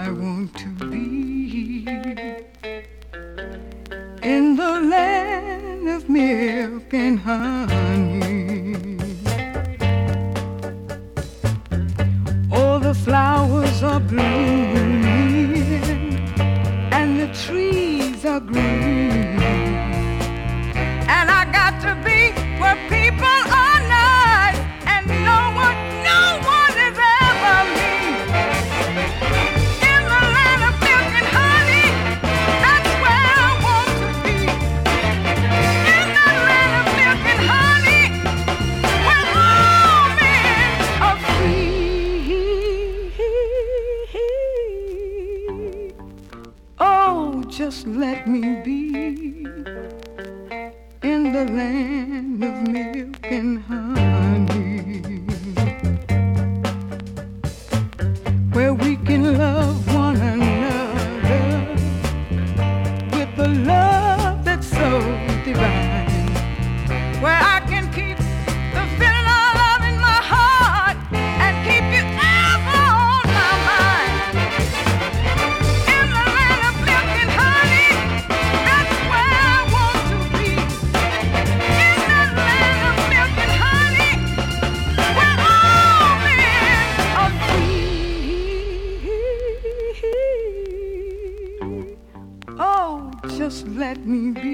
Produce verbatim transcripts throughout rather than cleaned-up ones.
I want to be in the land of milk and honey. All the flowers are blooming and the trees are green, and I got to be where people are nice and no one, no one is ever mean. In the land of milk and honey, that's where I want to be. In the land of milk and honey, where all men are free. Oh, just let me be in the land of milk and honey, where we can love one another with the love that's so divine, where I can keep the feeling of love in my heart and keep you ever on my mind. In the land of milk and honey, that's where I want to be. In the land of milk and honey, where all men are free. Oh, just let me be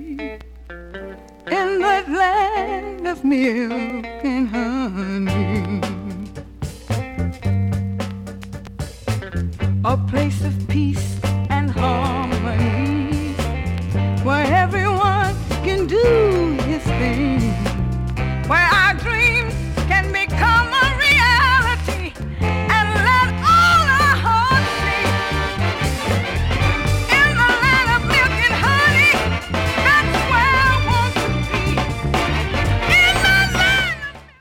in that land of milk and honey, a place of peace